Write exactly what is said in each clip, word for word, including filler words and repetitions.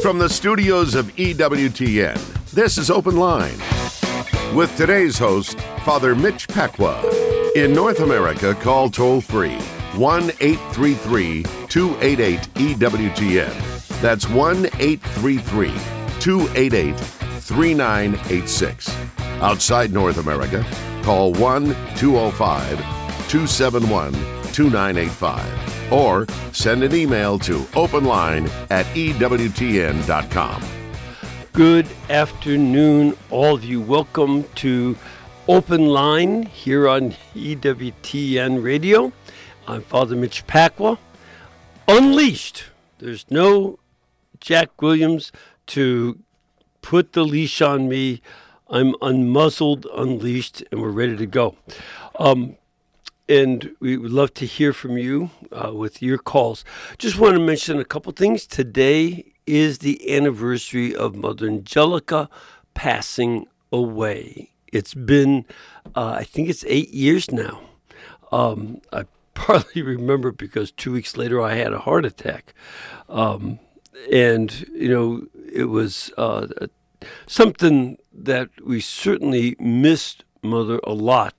From the studios of E W T N, this is Open Line. With today's host, Father Mitch Pacwa. In North America, call toll-free one eight three three, two eight eight, E W T N. That's one eight three three, two eight eight, three nine eight six. Outside North America, call one two zero five, two seven one, two nine eight five. Or send an email to openline at E W T N dot com. Good afternoon, all of you. Welcome to Open Line here on E W T N Radio. I'm Father Mitch Pacwa. Unleashed. There's no Jack Williams to put the leash on me. I'm unmuzzled, unleashed, and we're ready to go. Um, and we would love to hear from you uh, with your calls. Just want to mention a couple things. Today is the anniversary of Mother Angelica passing away. It's been, uh, I think it's eight years now. Um, I partly remember because two weeks later I had a heart attack. Um, and, you know, it was uh, something that we certainly missed Mother a lot.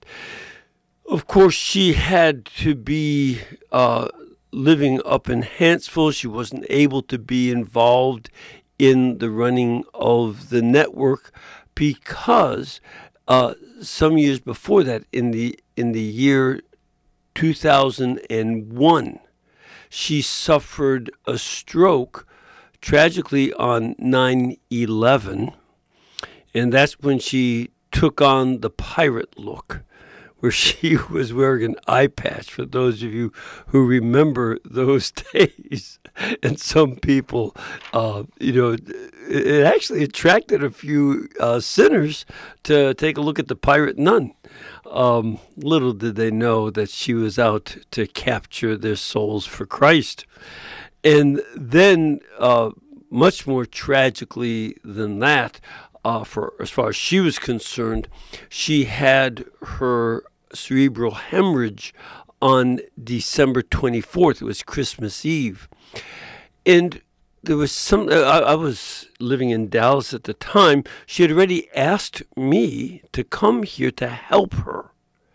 Of course, she had to be uh, living up in Hanceville. She wasn't able to be involved in the running of the network because uh, some years before that, in the in the year two thousand one, she suffered a stroke, tragically on nine eleven, and that's when she took on the pirate look, where she was wearing an eye patch, for those of you who remember those days. And some people, uh, you know, it actually attracted a few uh, sinners to take a look at the pirate nun. Um, little did they know that she was out to capture their souls for Christ. And then, uh, much more tragically than that, uh, for as far as she was concerned, she had her cerebral hemorrhage on December twenty-fourth. It was Christmas Eve. And there was some, I, I was living in Dallas at the time. She had already asked me to come here to help her.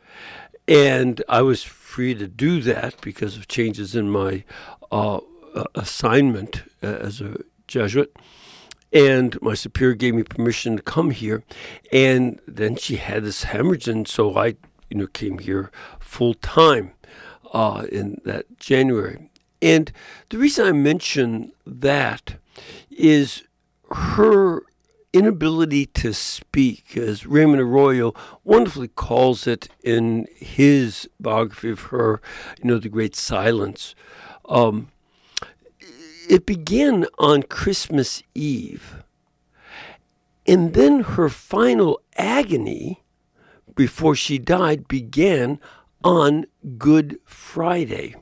And I was free to do that because of changes in my uh, assignment as a Jesuit. And my superior gave me permission to come here. And then she had this hemorrhage, and so I you know, came here full time uh, in that January. And the reason I mention that is her inability to speak, as Raymond Arroyo wonderfully calls it in his biography of her, you know, The Great Silence. Um, it began on Christmas Eve. And then her final agony before she died began on Good Friday.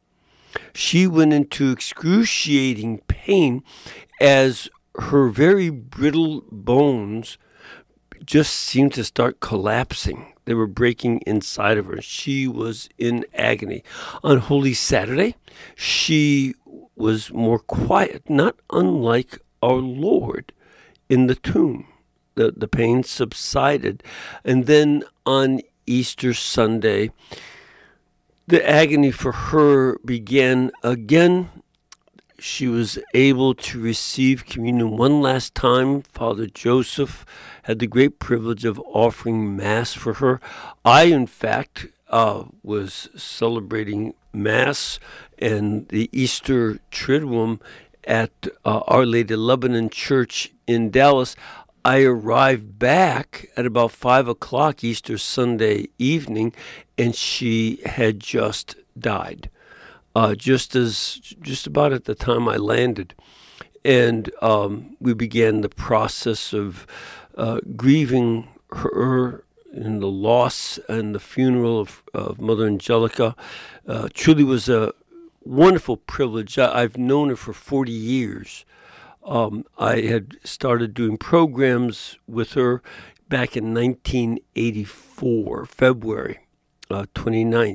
She went into excruciating pain as her very brittle bones just seemed to start collapsing. They were breaking inside of her. She was in agony. On Holy Saturday, she was more quiet, not unlike our Lord in the tomb. The, the pain subsided. And then on Easter Sunday, the agony for her began again. She was able to receive communion one last time. Father Joseph had the great privilege of offering Mass for her. I, in fact, uh, was celebrating Mass and the Easter Triduum at uh, Our Lady of Lebanon Church in Dallas. I arrived back at about five o'clock Easter Sunday evening, and she had just died, uh, just as just about at the time I landed. And um, we began the process of uh, grieving her in the loss and the funeral of, of Mother Angelica. Uh, truly was a wonderful privilege. I, I've known her for forty years. Um, I had started doing programs with her back in nineteen eighty-four, February uh, twenty-ninth,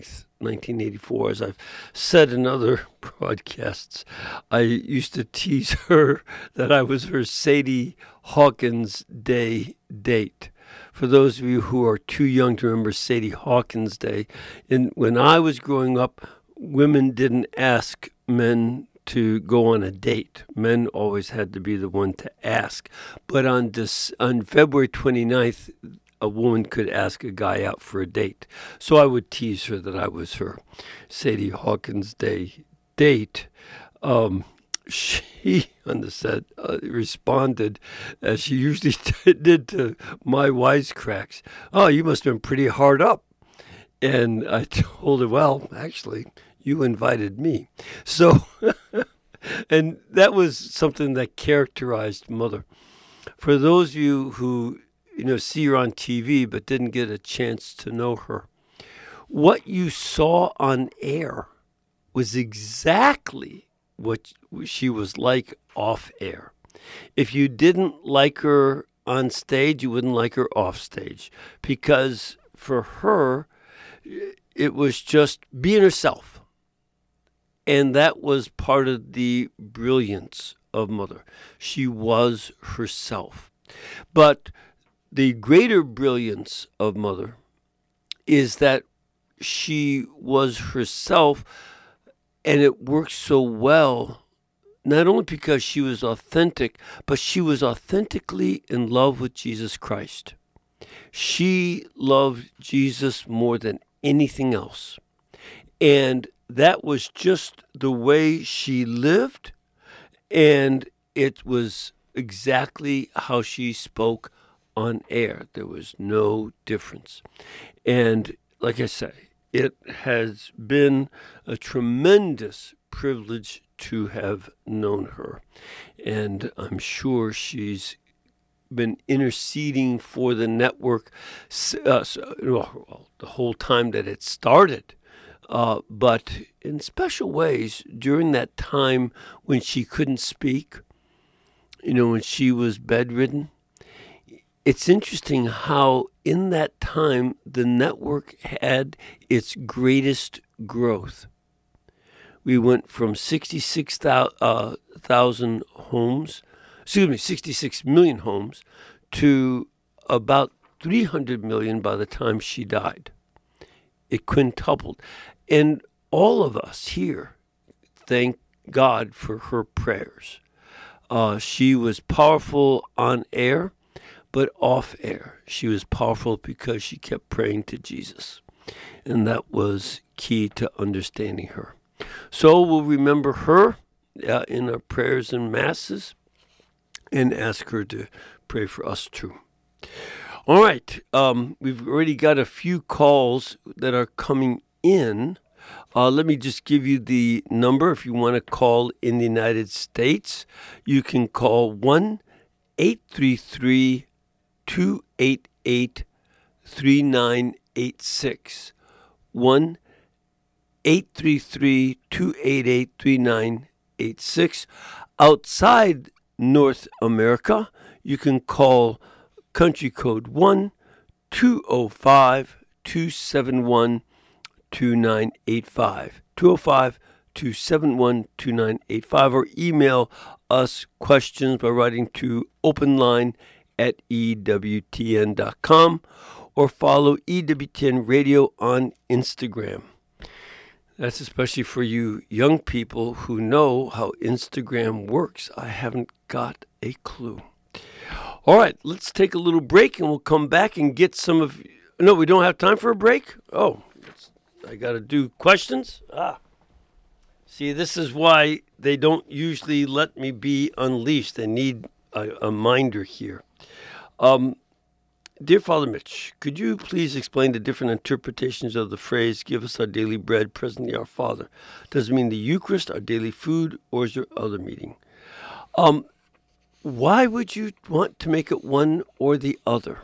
nineteen eighty-four. As I've said in other broadcasts, I used to tease her that I was her Sadie Hawkins Day date. For those of you who are too young to remember Sadie Hawkins Day, and when I was growing up, women didn't ask men to go on a date. Men always had to be the one to ask. But on this, on February twenty-ninth, a woman could ask a guy out for a date. So I would tease her that I was her Sadie Hawkins Day date. Um, she, on the set, uh, responded, as she usually t- did to my wisecracks, "Oh, you must have been pretty hard up." And I told her, "Well, actually, you invited me." So, and that was something that characterized Mother. For those of you who, you know, see her on T V but didn't get a chance to know her, what you saw on air was exactly what she was like off air. If you didn't like her on stage, you wouldn't like her off stage, because for her, it was just being herself. And that was part of the brilliance of Mother. She was herself. But the greater brilliance of Mother is that she was herself, and it worked so well, not only because she was authentic, but she was authentically in love with Jesus Christ. She loved Jesus more than anything else. And that was just the way she lived, and it was exactly how she spoke on air. There was no difference. And like I say, it has been a tremendous privilege to have known her. And I'm sure she's been interceding for the network uh, well, the whole time that it started. Uh, but in special ways, during that time when she couldn't speak, you know, when she was bedridden, it's interesting how in that time the network had its greatest growth. We went from sixty-six thousand homes, excuse me, sixty-six million homes, to about three hundred million by the time she died. It quintupled. And all of us here thank God for her prayers. Uh, she was powerful on air, but off air, she was powerful because she kept praying to Jesus. And that was key to understanding her. So we'll remember her uh, in our prayers and masses and ask her to pray for us too. All right. Um, we've already got a few calls that are coming in. Uh, let me just give you the number. If you want to call in the United States, you can call one eight three three, two eight eight, three nine eight six. one eight three three, two eight eight, three nine eight six. Outside North America, you can call country code one two oh five, two seven one, two nine eight five. two oh five, two seven one, two nine eight five, or email us questions by writing to openline at E W T N dot com, or follow E W T N Radio on Instagram. That's especially for you young people who know how Instagram works. I haven't got a clue. All right, let's take a little break, and we'll come back and get some of... No, we don't have time for a break? Oh, I got to do questions? Ah. See, this is why they don't usually let me be unleashed. They need a, a minder here. Um, dear Father Mitch, could you please explain the different interpretations of the phrase, give us our daily bread, presently our Father? Does it mean the Eucharist, our daily food, or is there other meaning? Um, why would you want to make it one or the other?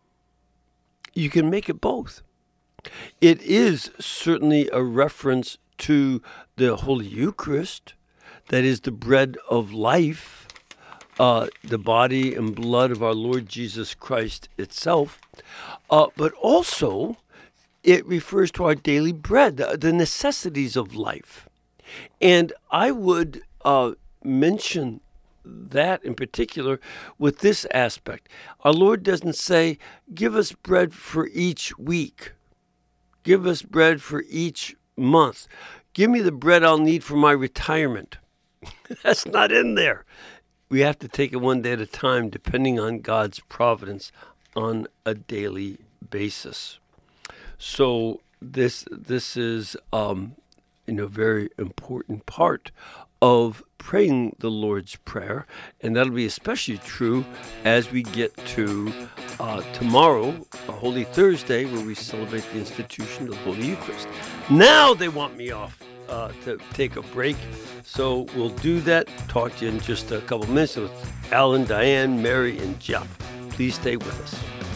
You can make it both. It is certainly a reference to the Holy Eucharist, that is the bread of life, uh, the body and blood of our Lord Jesus Christ itself. Uh, but also, it refers to our daily bread, the, the necessities of life. And I would uh, mention that in particular with this aspect. Our Lord doesn't say, give us bread for each week. Give us bread for each month. Give me the bread I'll need for my retirement. That's not in there. We have to take it one day at a time, depending on God's providence on a daily basis. So this this is um, you know, a very important part of praying the Lord's Prayer, and that'll be especially true as we get to uh, tomorrow, Holy Thursday, where we celebrate the institution of the Holy Eucharist. Now they want me off uh, to take a break, so we'll do that. Talk to you in just a couple minutes with Alan, Diane, Mary, and Jeff. Please stay with us.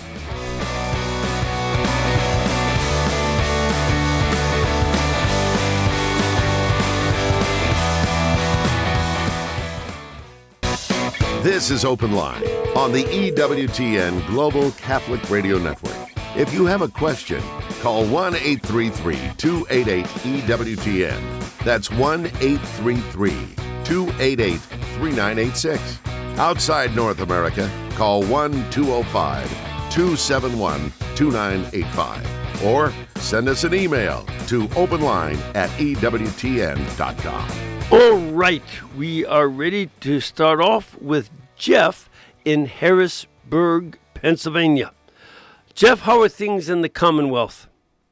This is Open Line on the E W T N Global Catholic Radio Network. If you have a question, call one eight three three, two eight eight, E W T N. That's one eight three three, two eight eight, three nine eight six. Outside North America, call one two zero five, two seven one, two nine eight five. Or send us an email to openline at E W T N dot com. All right, we are ready to start off with Jeff in Harrisburg, Pennsylvania. Jeff, how are things in the Commonwealth?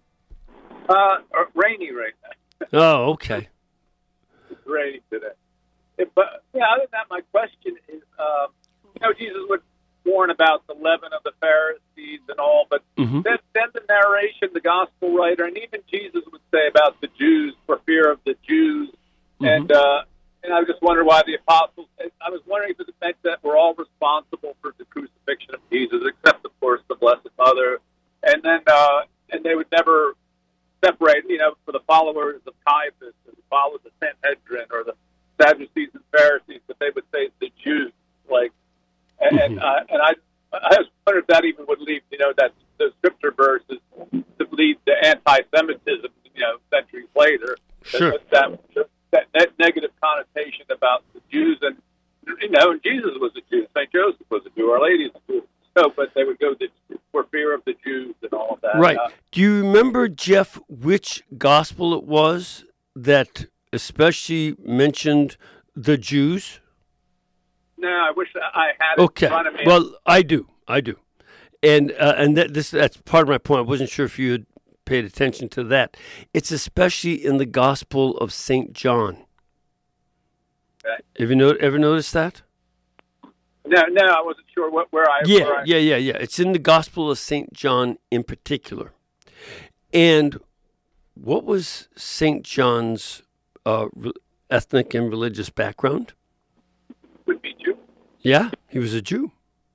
Uh, rainy right now. Oh, okay. It's rainy today. It, but yeah, other than that, my question is, um, you know, Jesus would warn about the leaven of the Pharisees and all, but mm-hmm. then, then the narration, the gospel writer, and even Jesus would say about the Jews for fear of the Jews. Mm-hmm. And uh, and I just wonder why the apostles, I was wondering if it meant that we're all responsible for the crucifixion of Jesus, except, of course, the Blessed Mother. And then uh, and they would never separate, you know, for the followers of Caiaphas, or the followers of Sanhedrin, or the Sadducees and Pharisees, but they would say the Jews. Like, and mm-hmm. uh, and I I just wonder if that even would lead, you know, that the scripture verses to lead to anti-Semitism, you know, centuries later. Sure. That, that, that, that negative connotation about the Jews, and you know, and Jesus was a Jew, Saint Joseph was a Jew, Our Lady was a Jew. So, but they would go to, for fear of the Jews and all of that. Right. Uh, Do you remember, Jeff, which gospel it was that especially mentioned the Jews? No, I wish I had it okay. in front of me. Well, I do. I do. And uh, and that, this that's part of my point. I wasn't sure if you had paid attention to that. It's especially in the Gospel of Saint John. Okay. Have you no, ever noticed that? No, no, I wasn't sure what, where I. Yeah, where I, yeah, yeah, yeah. It's in the Gospel of Saint John in particular. And what was Saint John's uh, re- ethnic and religious background? Would be Jew. Yeah, he was a Jew.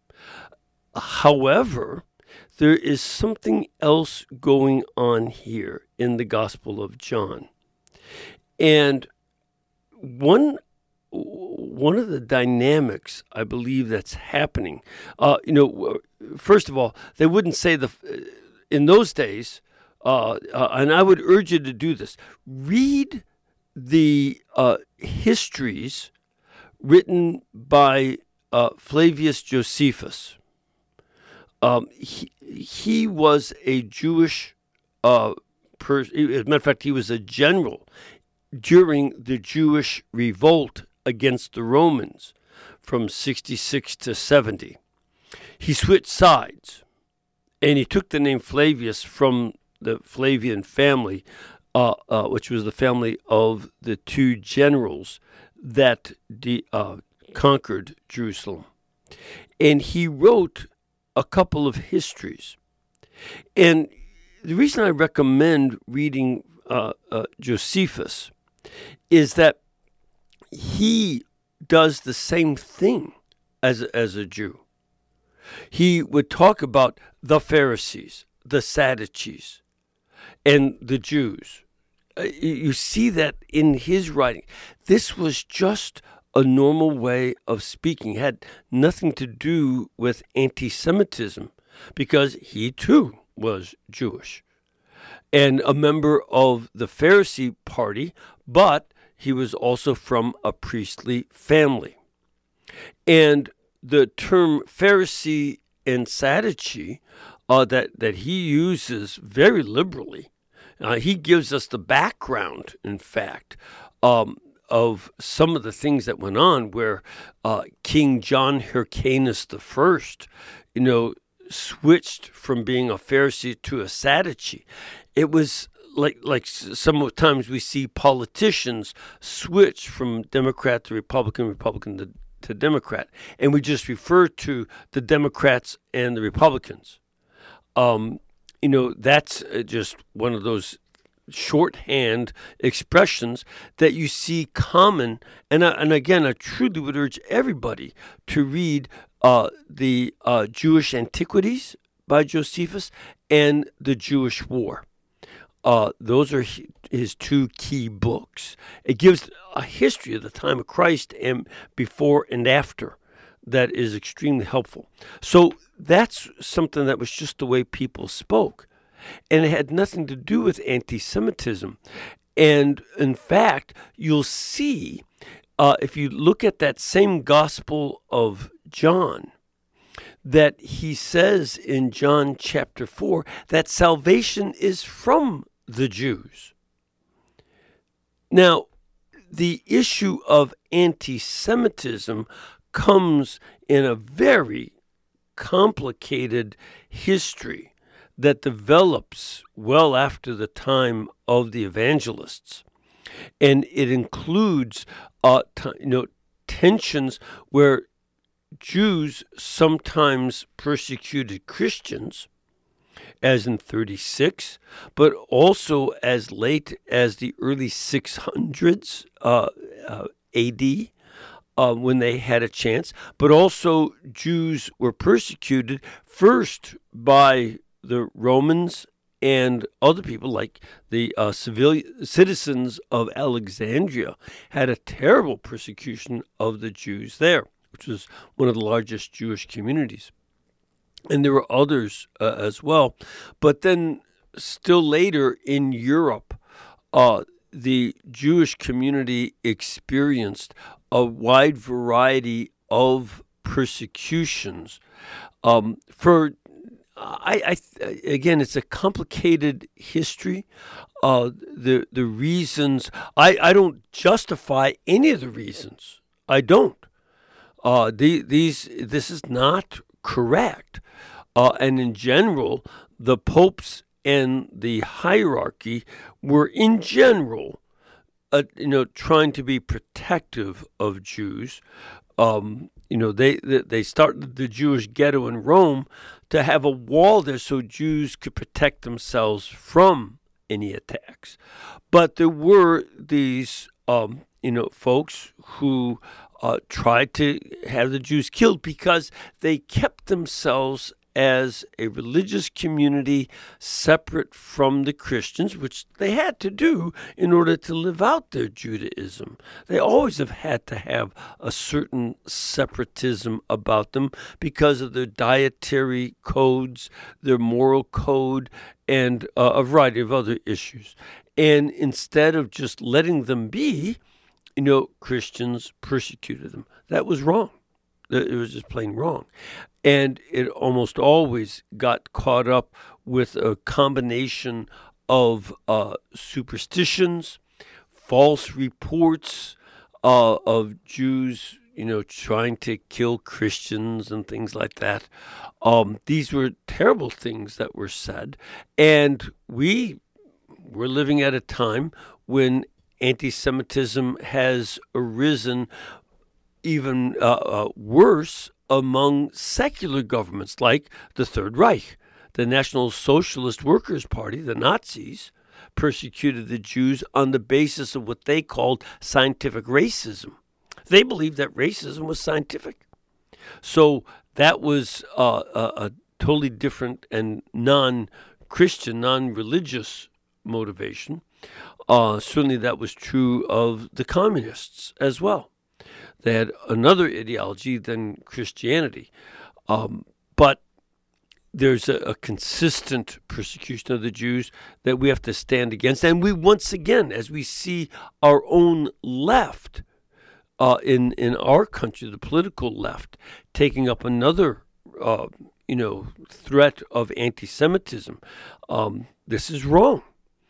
However, there is something else going on here in the Gospel of John. And one one of the dynamics, I believe, that's happening, uh, you know, first of all, they wouldn't say the, in those days, uh, uh, and I would urge you to do this, read the uh, histories written by uh, Flavius Josephus. Um, he, he was a Jewish uh, person. As a matter of fact, he was a general during the Jewish revolt against the Romans from sixty-six to seventy. He switched sides, and he took the name Flavius from the Flavian family, uh, uh, which was the family of the two generals that de- uh, conquered Jerusalem. And he wrote a couple of histories. And the reason I recommend reading uh, uh, Josephus is that he does the same thing as, as a Jew. He would talk about the Pharisees, the Sadducees, and the Jews. Uh, you see that in his writing. This was just a normal way of speaking. It had nothing to do with anti-Semitism because he too was Jewish. and a member of the Pharisee party, but he was also from a priestly family. And the term Pharisee and Sadducee uh, that, that he uses very liberally, uh, he gives us the background, in fact, um, of some of the things that went on where uh, King John Hyrcanus the First, you know, switched from being a Pharisee to a Sadducee. It was like like sometimes we see politicians switch from Democrat to Republican, Republican to, to Democrat, and we just refer to the Democrats and the Republicans. Um, you know, that's just one of those shorthand expressions that you see common. And, uh, and again, I truly would urge everybody to read uh, the uh, Jewish Antiquities by Josephus and the Jewish War. Uh, those are his two key books. It gives a history of the time of Christ and before and after that is extremely helpful. So that's something that was just the way people spoke. And it had nothing to do with anti-Semitism. And in fact, you'll see, uh, if you look at that same Gospel of John, that he says in John chapter four that salvation is from the Jews. Now, the issue of anti-Semitism comes in a very complicated history that develops well after the time of the evangelists. And it includes uh, t- you know, tensions where Jews sometimes persecuted Christians, as in thirty-six, but also as late as the early six hundreds uh, uh, A D, uh, when they had a chance. But also Jews were persecuted first by the Romans and other people, like the uh, civilian citizens of Alexandria, had a terrible persecution of the Jews there, which was one of the largest Jewish communities. And there were others uh, as well. But then still later in Europe, uh, the Jewish community experienced a wide variety of persecutions um, for I, I again, it's a complicated history. Uh, the the reasons I, I don't justify any of the reasons. I don't. Uh, the, these this is not correct. Uh, and in general, the popes and the hierarchy were in general, uh, you know, trying to be protective of Jews. Um, you know, they they started the Jewish ghetto in Rome to have a wall there so Jews could protect themselves from any attacks. But there were these, um, you know, folks who uh, tried to have the Jews killed because they kept themselves as a religious community separate from the Christians, which they had to do in order to live out their Judaism. They always have had to have a certain separatism about them because of their dietary codes, their moral code, and uh, a variety of other issues. And instead of just letting them be, you know, Christians persecuted them. That was wrong. It was just plain wrong. And it almost always got caught up with a combination of uh, superstitions, false reports uh, of Jews, you know, trying to kill Christians and things like that. Um, these were terrible things that were said. And we were living at a time when anti-Semitism has arisen even uh, uh, worse among secular governments like the Third Reich. The National Socialist Workers' Party, the Nazis, persecuted the Jews on the basis of what they called scientific racism. They believed that racism was scientific. So that was uh, a, a totally different and non-Christian, non-religious motivation. Uh, certainly that was true of the communists as well. They had another ideology than Christianity. Um, but there's a, a consistent persecution of the Jews that we have to stand against. And we, once again, as we see our own left uh, in, in our country, the political left, taking up another, uh, you know, threat of anti-Semitism, um, this is wrong.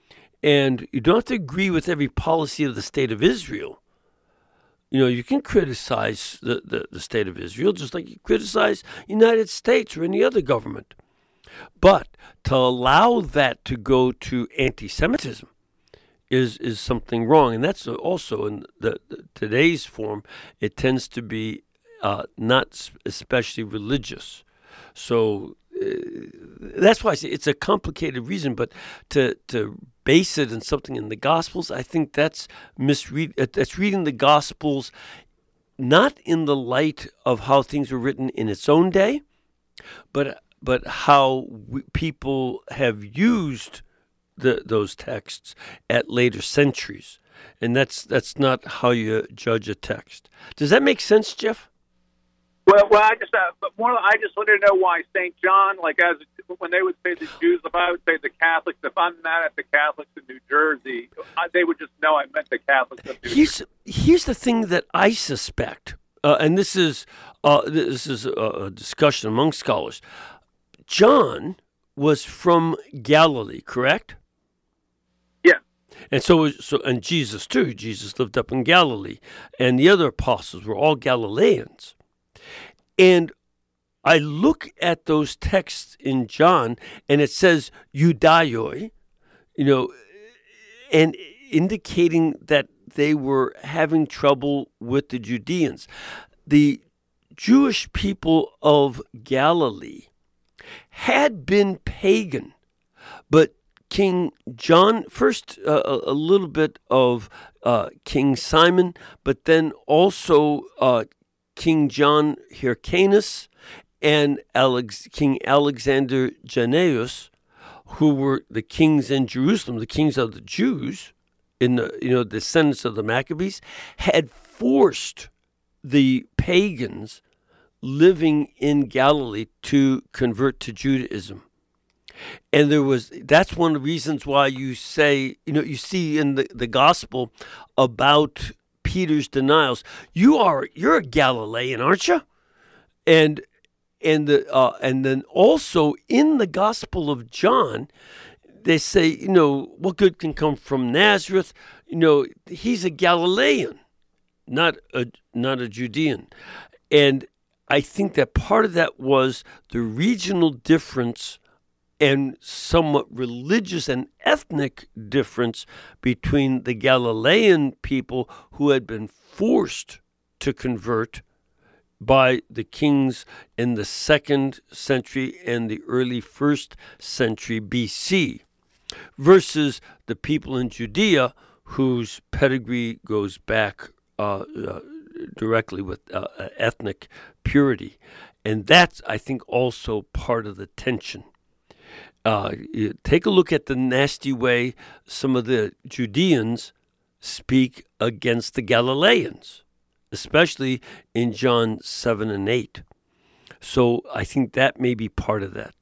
And you don't have to agree with every policy of the state of Israel. You know, you can criticize the, the, the state of Israel just like you criticize the United States or any other government. But to allow that to go to anti-Semitism is is something wrong. And that's also in the, the today's form, it tends to be uh, not especially religious. So uh, that's why I say it's a complicated reason, but to to base it in something in the Gospels, I think that's misread. That's reading the Gospels not in the light of how things were written in its own day, but but how we, people have used the, those texts at later centuries, and that's that's not how you judge a text. Does that make sense, Jeff? Well, well, I just, uh, but more, I just wanted to know why Saint John, like as when they would say the Jews, if I would say the Catholics, if I'm mad at the Catholics in New Jersey, I, they would just know I meant the Catholics of New here's, Jersey. Here's the thing that I suspect, uh, and this is uh, this is a, a discussion among scholars. John was from Galilee, correct? Yeah. And so, so, and Jesus too. Jesus lived up in Galilee, and the other apostles were all Galileans. And I look at those texts in John, and it says Judaioi, you know, and indicating that they were having trouble with the Judeans. The Jewish people of Galilee had been pagan, but King John, first uh, a, a little bit of uh, King Simon, but then also uh, King John Hyrcanus and Alex, King Alexander Jannaeus, who were the kings in Jerusalem, the kings of the Jews, in the you know descendants of the Maccabees, had forced the pagans living in Galilee to convert to Judaism. And there was that's one of the reasons why you say, you know, you see in the, the gospel about Peter's denials. You are you're a Galilean, aren't you? And and the uh, and then also in the Gospel of John, they say, you know, what good can come from Nazareth? You know, he's a Galilean, not a not a Judean. And I think that part of that was the regional difference and somewhat religious and ethnic difference between the Galilean people who had been forced to convert by the kings in the second century and the early first century B C versus the people in Judea whose pedigree goes back uh, uh, directly with uh, ethnic purity. And that's, I think, also part of the tension. Uh, take a look at the nasty way some of the Judeans speak against the Galileans, especially in John seven and eight. So I think that may be part of that.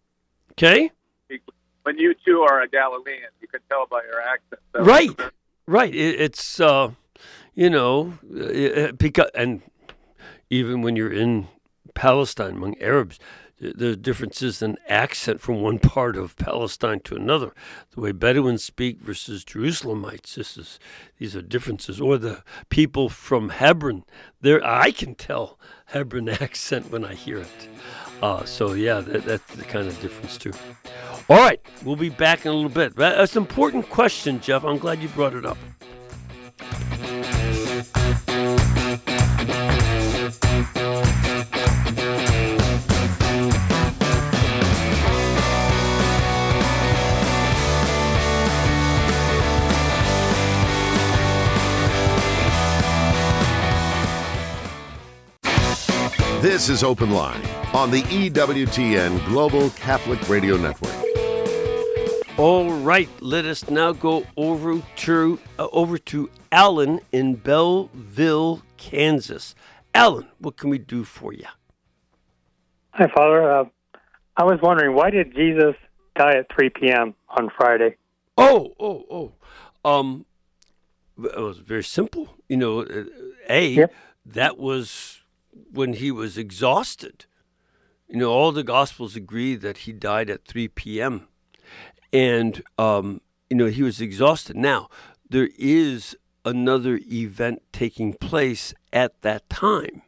Okay? When you two are a Galilean, you can tell by your accent. So. Right, right. It, it's, uh, you know, it, because, and even when you're in Palestine among Arabs, there's differences in accent from one part of Palestine to another. The way Bedouins speak versus Jerusalemites, this is these are differences. Or the people from Hebron, there I can tell Hebron accent when I hear it. Uh, so yeah, that, that's the kind of difference too. All right, we'll be back in a little bit. That's an important question, Jeff. I'm glad you brought it up. This is Open Line on the E W T N Global Catholic Radio Network. All right, let us now go over to uh, over to Alan in Belleville, Kansas. Alan, what can we do for you? Hi, Father. Uh, I was wondering, why did Jesus die at three p.m. on Friday? Oh, oh, oh. Um, it was very simple. You know, A, Yep. that was when he was exhausted. You know, all the Gospels agree that he died at three p.m. And, um, you know, he was exhausted. Now, there is another event taking place at that time.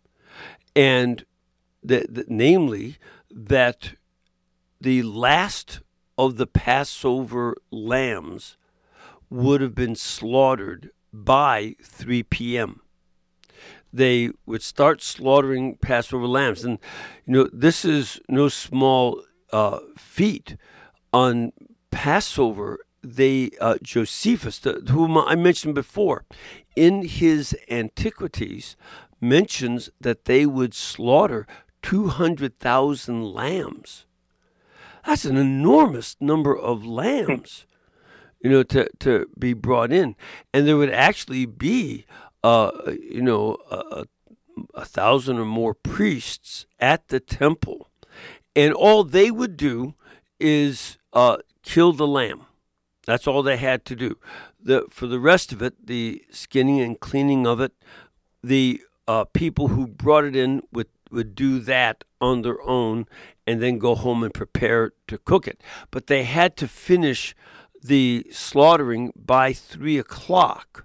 And, the, the, namely, that the last of the Passover lambs would have been slaughtered by three p.m. They would start slaughtering Passover lambs. And, you know, this is no small uh, feat. On Passover, they, uh, Josephus, the, whom I mentioned before, in his Antiquities, mentions that they would slaughter two hundred thousand lambs. That's an enormous number of lambs, you know, to, to be brought in. And there would actually be, uh, you know, a, a thousand or more priests at the temple. And all they would do is uh, kill the lamb. That's all they had to do. The, for the rest of it, the skinning and cleaning of it, the uh, people who brought it in would, would do that on their own and then go home and prepare to cook it. But they had to finish the slaughtering by three o'clock,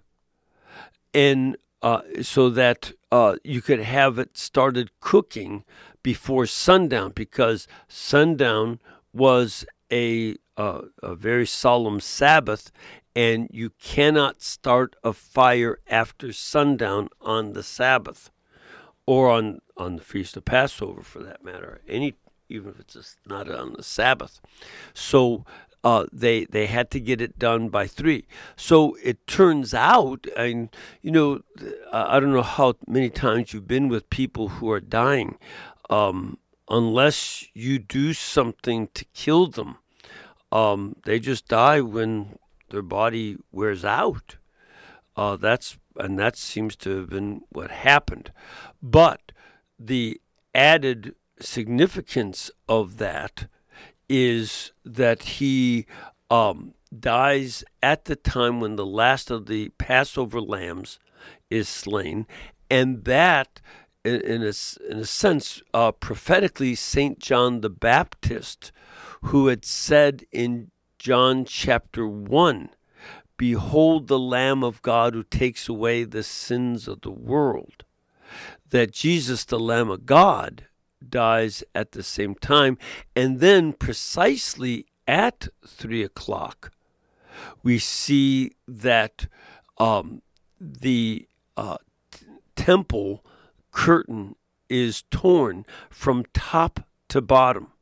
and uh, so that uh, you could have it started cooking before sundown, because sundown was a uh, a very solemn Sabbath, and you cannot start a fire after sundown on the Sabbath, or on, on the Feast of Passover, for that matter, any even if it's just not on the Sabbath. So uh, they they had to get it done by three. So it turns out, and you know, I don't know how many times you've been with people who are dying. Um, unless you do something to kill them, um, they just die when their body wears out. Uh, that's and that seems to have been what happened. But the added significance of that is that he um, dies at the time when the last of the Passover lambs is slain, and that, in, in, a, in a sense, uh, prophetically, Saint John the Baptist, who had said in John chapter one, "Behold the Lamb of God who takes away the sins of the world," that Jesus, the Lamb of God, dies at the same time. And then precisely at three o'clock, we see that um, the uh, t- temple curtain is torn from top to bottom.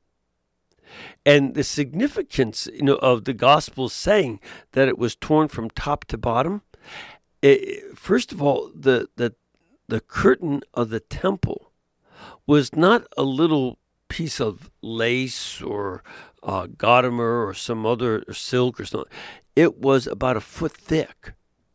And the significance, you know, of the gospel saying that it was torn from top to bottom, it, first of all, the, the the curtain of the temple was not a little piece of lace or uh, gossamer or some other or silk or something. It was about a foot thick.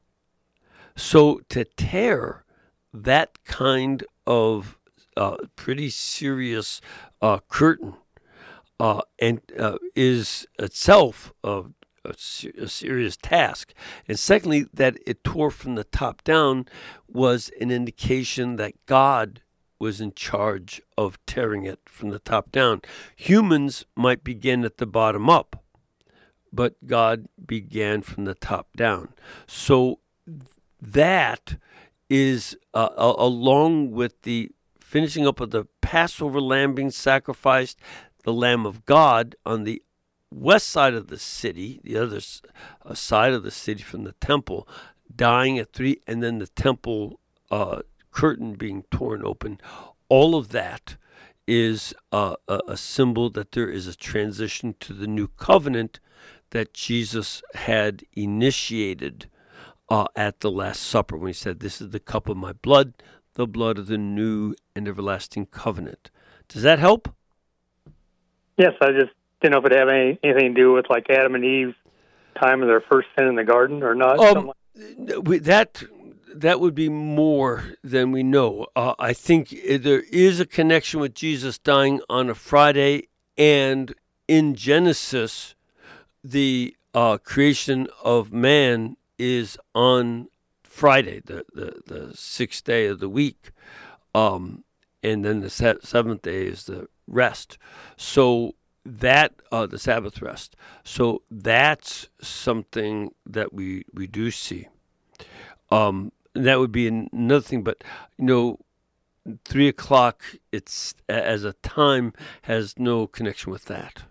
So to tear that kind of uh, pretty serious uh, curtain uh, and uh, is itself a, a, a serious task. And secondly, that it tore from the top down was an indication that God was in charge of tearing it from the top down. Humans might begin at the bottom up, but God began from the top down. So that is, uh, along with the finishing up of the Passover lamb being sacrificed, the Lamb of God on the west side of the city, the other side of the city from the temple, dying at three, and then the temple uh, curtain being torn open. All of that is uh, a, a symbol that there is a transition to the new covenant that Jesus had initiated uh, at the Last Supper when he said, "This is the cup of my blood, the blood of the new and everlasting covenant." Does that help? Yes, I just didn't know if it had any, anything to do with like Adam and Eve's time of their first sin in the garden or not. Um, we, that that would be more than we know. Uh, I think there is a connection with Jesus dying on a Friday And in Genesis, the uh, creation of man is on Friday, the, the, the sixth day of the week. Um, and then the se- seventh day is the rest. So that, uh, the Sabbath rest. So that's something that we, we do see. Um, and that would be another thing. But, you know, three o'clock, it's as a time, has no connection with that.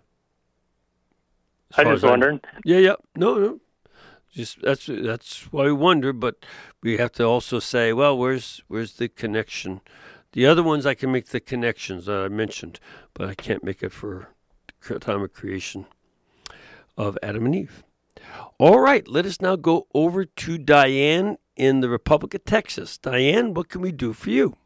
I was just wondering. Yeah, yeah. No, no. Just that's that's why we wonder, but we have to also say, well, where's where's the connection? The other ones I can make the connections that I mentioned, but I can't make it for the time of creation of Adam and Eve. All right, let us now go over to Diane in the Republic of Texas. Diane, what can we do for you?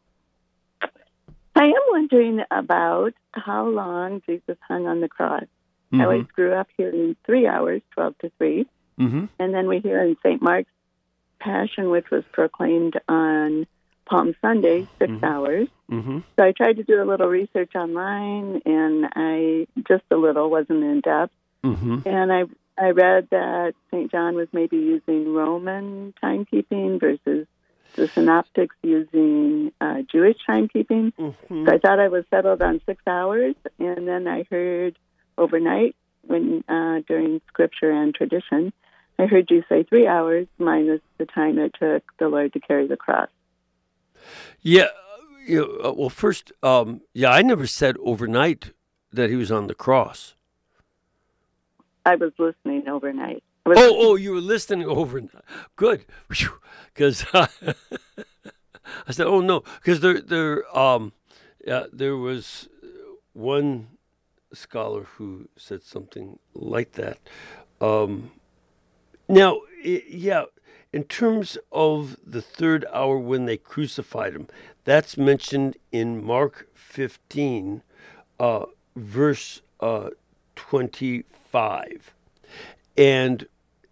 I am wondering about how long Jesus hung on the cross. Mm-hmm. I always grew up hearing three hours, twelve to three. Mm-hmm. And then we hear in Saint Mark's Passion, which was proclaimed on Palm Sunday, six mm-hmm. hours. Mm-hmm. So I tried to do a little research online, and I, just a little, wasn't in depth. Mm-hmm. And I I read that Saint John was maybe using Roman timekeeping versus the Synoptics using uh, Jewish timekeeping. Mm-hmm. So I thought I was settled on six hours, and then I heard overnight, when uh, during scripture and tradition, I heard you say three hours minus the time it took the Lord to carry the cross. Yeah, you know, uh, well, first, um, yeah, I never said overnight that he was on the cross. I was listening overnight. Was oh, oh, you were listening overnight. Good, because uh, I said, oh no, because there, there, um, yeah, there was one scholar who said something like that. Um, now, yeah, in terms of the third hour when they crucified him, that's mentioned in Mark fifteen, uh, verse uh, twenty-five. And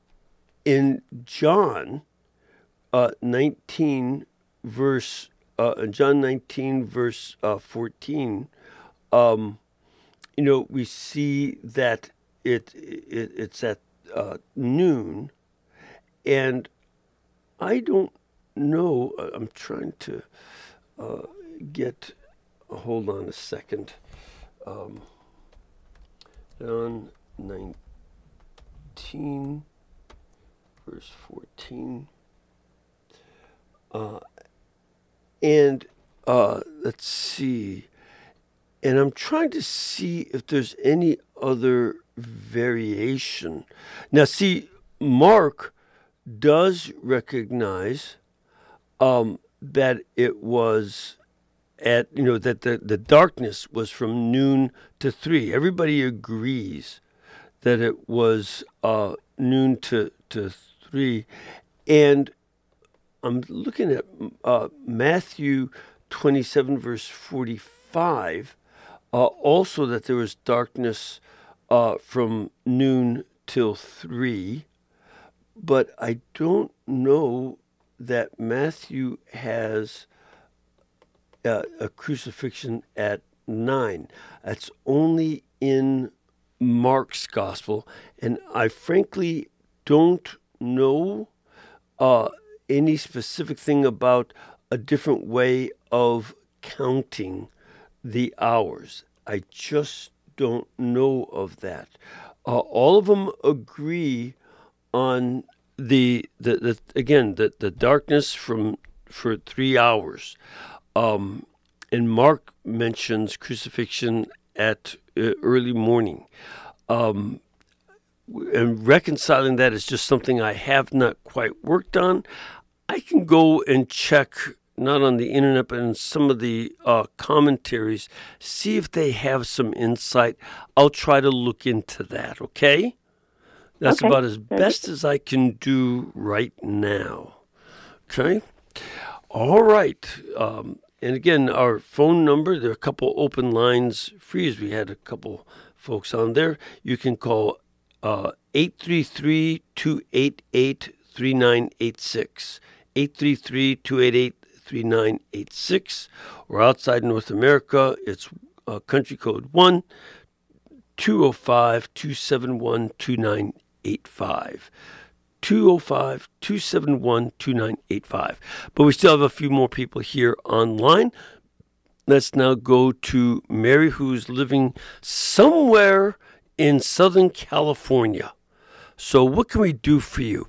in John uh, nineteen, verse uh, John nineteen, verse uh, fourteen, um, you know, we see that it, it it's at uh, noon, and I don't know. I'm trying to uh, get. Hold on a second. Um, John nineteen, verse fourteen, uh, and uh, let's see. And I'm trying to see if there's any other variation. Now, see, Mark does recognize um, that it was at, you know, that the, the darkness was from noon to three. Everybody agrees that it was uh, noon to, to three. And I'm looking at uh, Matthew twenty-seven, verse forty-five. Uh, also that there was darkness uh, from noon till three, but I don't know that Matthew has uh, a crucifixion at nine. That's only in Mark's gospel, and I frankly don't know uh, any specific thing about a different way of counting the hours. I just don't know of that. Uh, all of them agree on the the, the again the, the darkness from for three hours. Um, and Mark mentions crucifixion at uh, early morning. Um, and reconciling that is just something I have not quite worked on. I can go and check, not on the internet, but in some of the uh, commentaries, see if they have some insight. I'll try to look into that, okay? That's okay. About as best as I can do right now. Okay? All right. Um, and again, our phone number, there are a couple open lines free, as we had a couple folks on there. You can call uh, eight three three, two eight eight, three nine eight six. eight three three, two eight eight, three nine eight six. Or outside North America, it's uh, country code one two oh five, two seven one, two nine eight five. two oh five, two seven one, two nine eight five. But we still have a few more people here online. Let's now go to Mary, who's living somewhere in Southern California. So what can we do for you?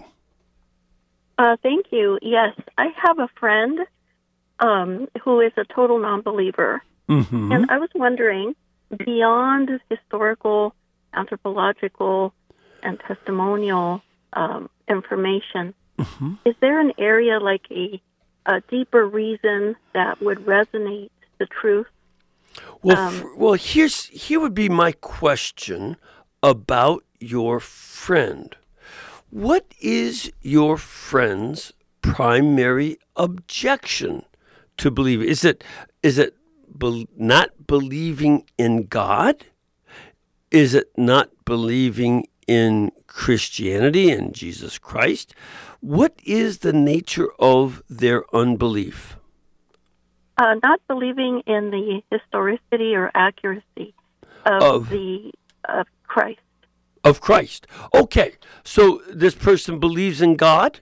Uh, thank you. Yes, I have a friend um, who is a total non-believer. Mm-hmm. And I was wondering, beyond historical, anthropological, and testimonial um, information, mm-hmm. is there an area like a, a deeper reason that would resonate the truth? Well, Um, f- well, here's here would be my question about your friend. What is your friend's primary objection to believe? Is it is it be, not believing in God? Is it not believing in Christianity and Jesus Christ? What is the nature of their unbelief? Uh, not believing in the historicity or accuracy of, Of- the of Christ. Of Christ. Okay, so this person believes in God?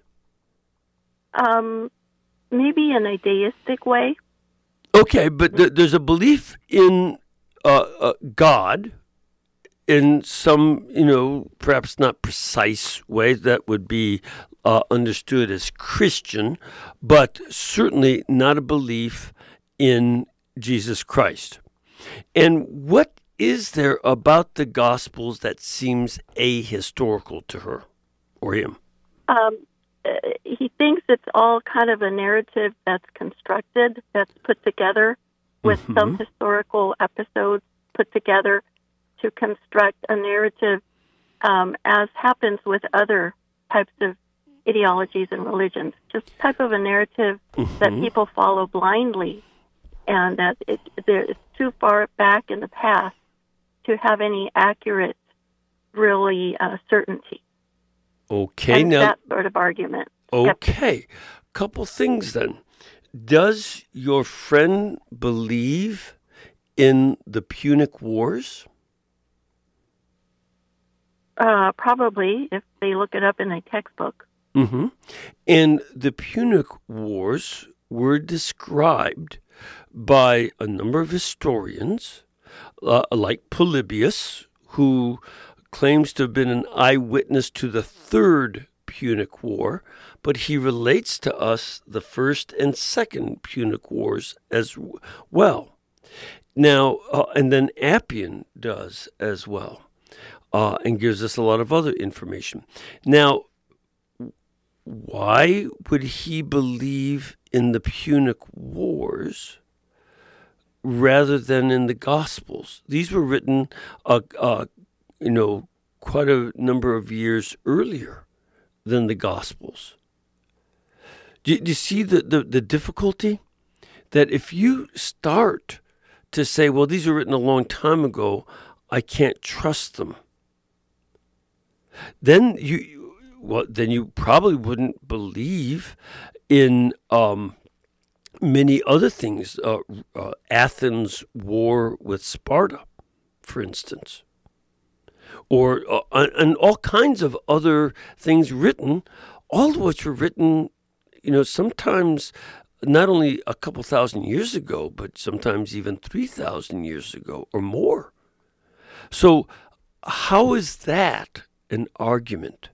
Um, maybe in a deistic way. Okay, but th- there's a belief in uh, uh, God in some, you know, perhaps not precise way that would be uh, understood as Christian, but certainly not a belief in Jesus Christ. And what is there about the Gospels that seems ahistorical to her or him? Um, uh, he thinks it's all kind of a narrative that's constructed, that's put together with Mhm. some historical episodes put together to construct a narrative, um, as happens with other types of ideologies and religions. Just type of a narrative that Mhm. people follow blindly, and that it, there, it's too far back in the past to have any accurate, really, uh, certainty. Okay, and now. that sort of argument. Okay, couple things then. Does your friend believe in the Punic Wars? Uh, probably, if they look it up in a textbook. Mm-hmm. And the Punic Wars were described by a number of historians, uh, like Polybius, who claims to have been an eyewitness to the Third Punic War, but he relates to us the First and Second Punic Wars as w- well. Now, uh, and then Appian does as well, uh, and gives us a lot of other information. Now, why would he believe in the Punic Wars rather than in the Gospels? These were written, uh, uh, you know, quite a number of years earlier than the Gospels. Do, do you see the, the, the difficulty? That if you start to say, well, these were written a long time ago, I can't trust them, then you well, then you probably wouldn't believe in um, many other things. Uh, uh, Athens' war with Sparta, for instance, or uh, and all kinds of other things written, all of which were written, you know, sometimes not only a couple thousand years ago, but sometimes even three thousand years ago or more. So how is that an argument?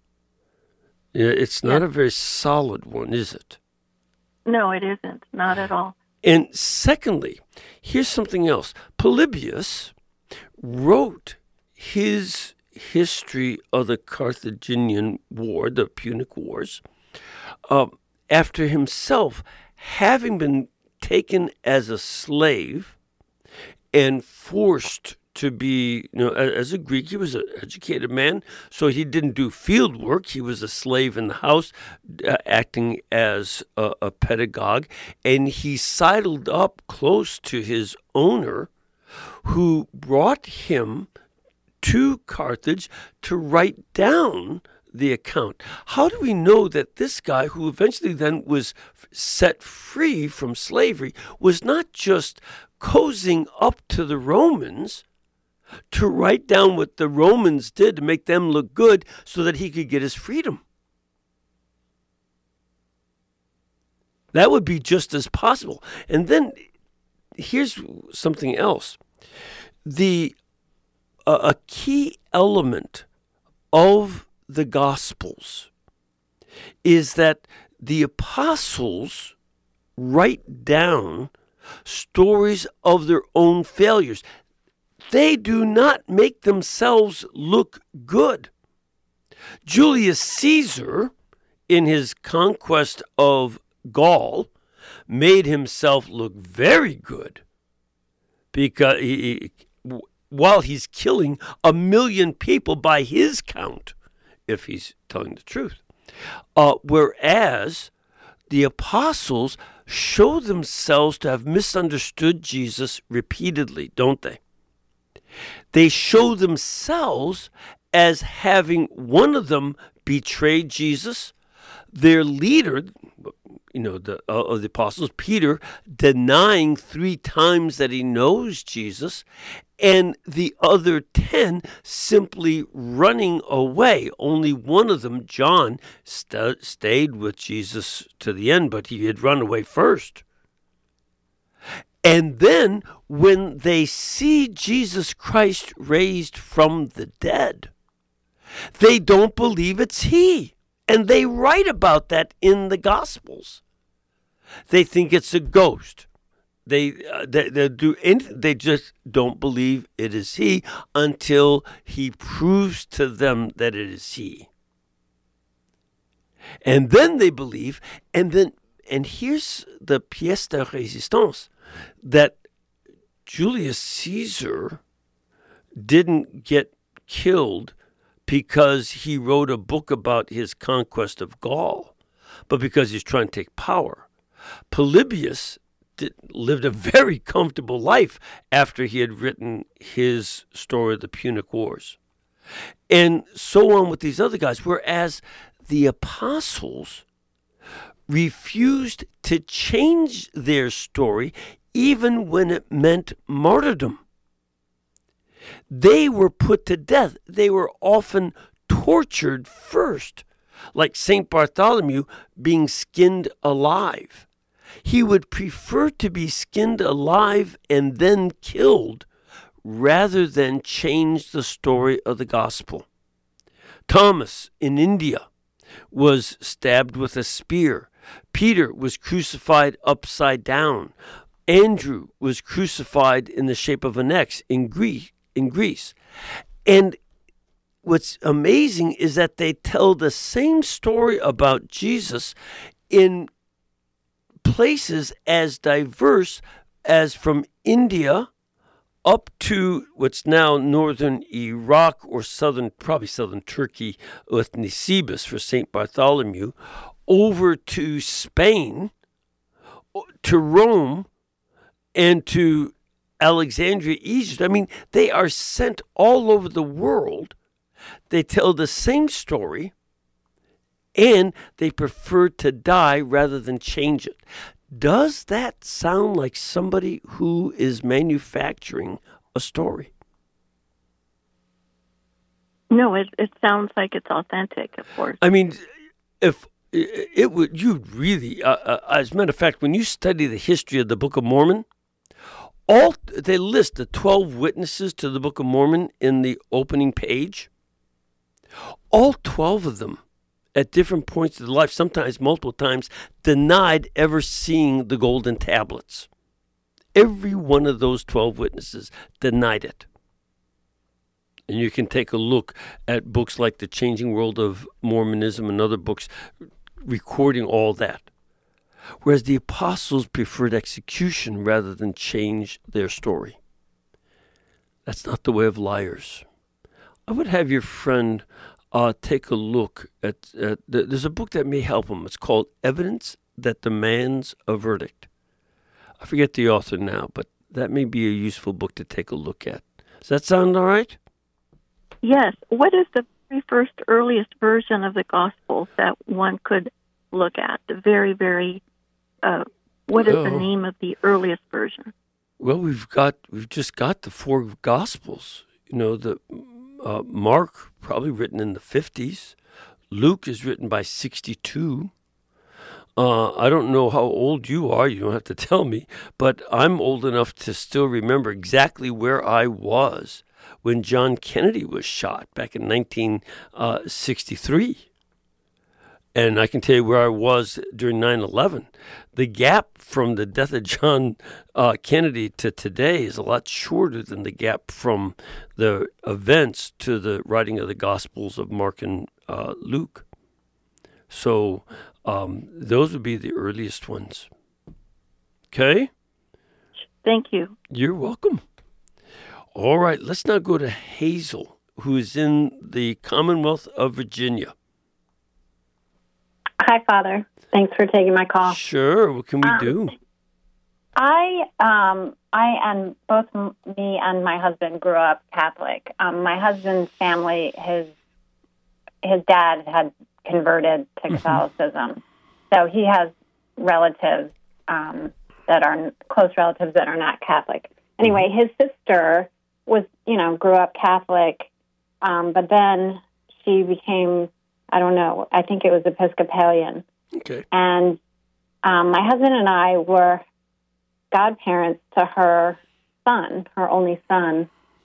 It's not Yeah. a very solid one, is it? No, it isn't. Not at all. And secondly, here's something else. Polybius wrote his history of the Carthaginian War, the Punic Wars, uh, after himself having been taken as a slave and forced to be, you know, as a Greek, he was an educated man, so he didn't do field work. He was a slave in the house, uh, acting as a, a pedagogue, and he sidled up close to his owner, who brought him to Carthage to write down the account. How do we know that this guy, who eventually then was set free from slavery, was not just cozying up to the Romans, to write down what the Romans did to make them look good so that he could get his freedom. That would be just as possible. And then here's something else. The uh, a key element of the Gospels is that the apostles write down stories of their own failures. They do not make themselves look good. Julius Caesar, in his conquest of Gaul, made himself look very good because he, he, while he's killing a million people by his count, if he's telling the truth. Uh, whereas the apostles show themselves to have misunderstood Jesus repeatedly, don't they? They show themselves as having one of them betrayed Jesus, their leader, you know, the, uh, of the apostles, Peter, denying three times that he knows Jesus, and the other ten simply running away. Only one of them, John, st- stayed with Jesus to the end, but he had run away first. And then when they see Jesus Christ raised from the dead, they don't believe it's he. And they write about that in the Gospels. They think it's a ghost. They uh, they, they do they just don't believe it is he until he proves to them that it is he. And then they believe, and then and here's the pièce de résistance, that Julius Caesar didn't get killed because he wrote a book about his conquest of Gaul, but because he's trying to take power. Polybius did, lived a very comfortable life after he had written his story of the Punic Wars. And so on with these other guys, whereas the apostles refused to change their story even when it meant martyrdom. They were put to death. They were often tortured first, like Saint Bartholomew being skinned alive. He would prefer to be skinned alive and then killed rather than change the story of the gospel. Thomas in India was stabbed with a spear. Peter was crucified upside down. Andrew was crucified in the shape of an X in Greece. In Greece. And what's amazing is that they tell the same story about Jesus in places as diverse as from India up to what's now northern Iraq or southern, probably southern Turkey with Nisibis for Saint Bartholomew, over to Spain, to Rome, and to Alexandria, Egypt. I mean, they are sent all over the world. They tell the same story, and they prefer to die rather than change it. Does that sound like somebody who is manufacturing a story? No, it it sounds like it's authentic, of course. I mean, if it, it would, you'd really, uh, uh, as a matter of fact, when you study the history of the Book of Mormon, all they list the twelve witnesses to the Book of Mormon in the opening page. All twelve of them, at different points of their life, sometimes multiple times, denied ever seeing the golden tablets. Every one of those twelve witnesses denied it. And you can take a look at books like The Changing World of Mormonism and other books recording all that. Whereas the apostles preferred execution rather than change their story. That's not the way of liars. I would have your friend uh, take a look at, at the, there's a book that may help him. It's called Evidence That Demands a Verdict. I forget the author now, but that may be a useful book to take a look at. Does that sound all right? Yes. What is the very first earliest version of the Gospels that one could look at? The very, very Uh, what is oh. the name of the earliest version? Well, we've got we've just got the four Gospels you know, the uh, Mark, probably written in the fifties. Luke is written by sixty-two. Uh, I don't know how old you are. You don't have to tell me. But I'm old enough to still remember exactly where I was when John Kennedy was shot back in nineteen sixty-three. And I can tell you where I was during nine eleven. The gap from the death of John uh, Kennedy to today is a lot shorter than the gap from the events to the writing of the Gospels of Mark and uh, Luke. So um, those would be the earliest ones. Okay? Thank you. You're welcome. All right, let's now go to Hazel, who is in the Commonwealth of Virginia. Hi, Father. Thanks for taking my call. Sure. What can we um, do? I, um, I and both m- me and my husband grew up Catholic. Um, my husband's family, his his dad had converted to Mm-hmm. Catholicism, so he has relatives um, that are close relatives that are not Catholic. Anyway, Mm-hmm. his sister was, you know, grew up Catholic, um, but then she became, I don't know, I think it was Episcopalian. Okay. And um, my husband and I were godparents to her son, her only son,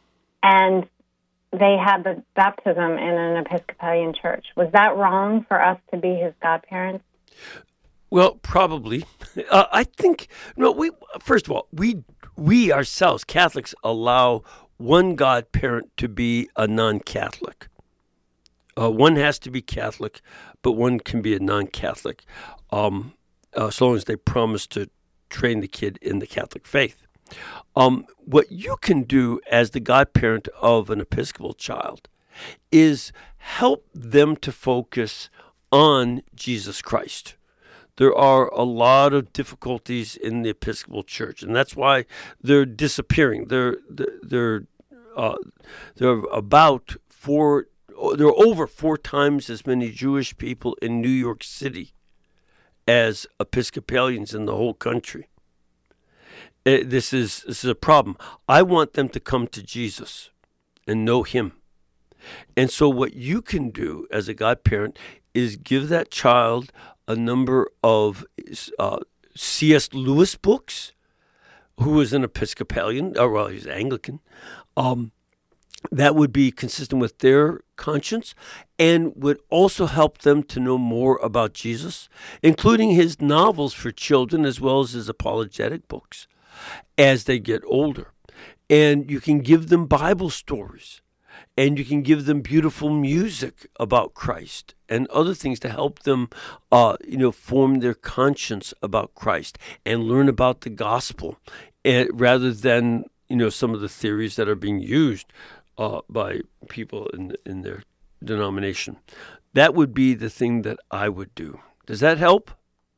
and they had the baptism in an Episcopalian church. Was that wrong for us to be his godparents? Well, probably. Uh, I think, no, we, first of all, we, we ourselves, Catholics, allow one godparent to be a non-Catholic. Uh, one has to be Catholic, but one can be a non-Catholic, um, uh, as long as they promise to train the kid in the Catholic faith. Um, what you can do as the godparent of an Episcopal child is help them to focus on Jesus Christ. There are a lot of difficulties in the Episcopal Church, and that's why they're disappearing. They're they're uh, they're about four. There are over four times as many Jewish people in New York City as Episcopalians in the whole country. Uh, This is this is a problem. I want them to come to Jesus and know Him. And so what you can do as a godparent is give that child a number of uh, C S Lewis books, who was an Episcopalian, or well, he's Anglican. Um, that would be consistent with their conscience and would also help them to know more about Jesus, including his novels for children as well as his apologetic books as they get older. And you can give them Bible stories, and you can give them beautiful music about Christ and other things to help them, uh, you know, form their conscience about Christ and learn about the gospel, and rather than, you know, some of the theories that are being used uh, by people in in their denomination. That would be the thing that I would do. Does that help?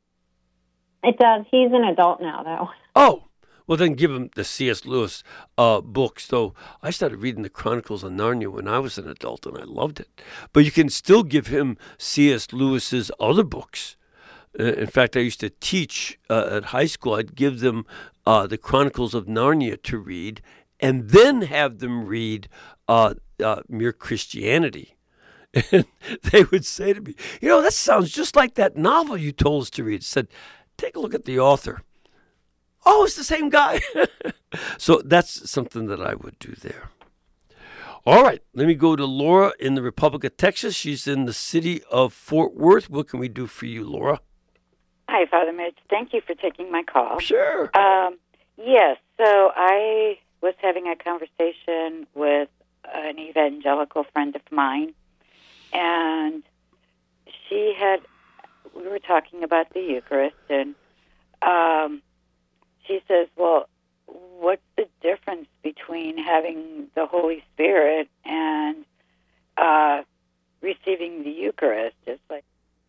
It does. He's an adult now, though. Oh. Well, then give him the C S Lewis uh, books. Though I started reading the Chronicles of Narnia when I was an adult, and I loved it. But you can still give him C S Lewis's other books. Uh, in fact, I used to teach uh, at high school. I'd give them uh, the Chronicles of Narnia to read, and then have them read uh, uh, Mere Christianity. And they would say to me, "You know, that sounds just like that novel you told us to read." I said, "Take a look at the author." Oh, it's the same guy. So that's something that I would do there. All right, let me go to Laura in the Republic of Texas. She's in the city of Fort Worth. What can we do for you, Laura? Hi, Father Mitch. Thank you for taking my call. Sure. Um, yes, so I was having a conversation with an evangelical friend of mine, and she had, we were talking about the Eucharist, and um, she says, well, what's the difference between having the Holy Spirit and uh, receiving the Eucharist? It's like,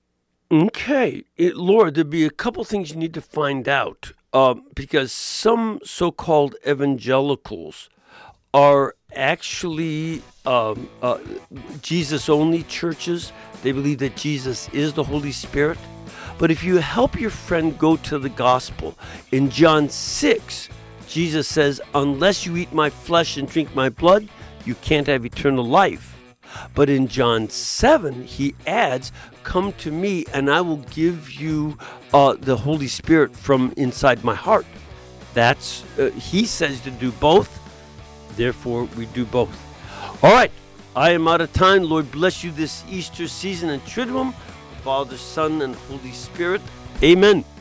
Okay. It, Laura, there'd be a couple things you need to find out, um, because some so-called evangelicals are actually um, uh, Jesus-only churches. They believe that Jesus is the Holy Spirit. But if you help your friend go to the gospel, in John six, Jesus says, unless you eat my flesh and drink my blood, you can't have eternal life. But in John seven, he adds, come to me and I will give you uh, the Holy Spirit from inside my heart. That's, uh, he says to do both. Therefore, we do both. All right. I am out of time. Lord bless you this Easter season and Triduum, Father, Son, and Holy Spirit. Amen.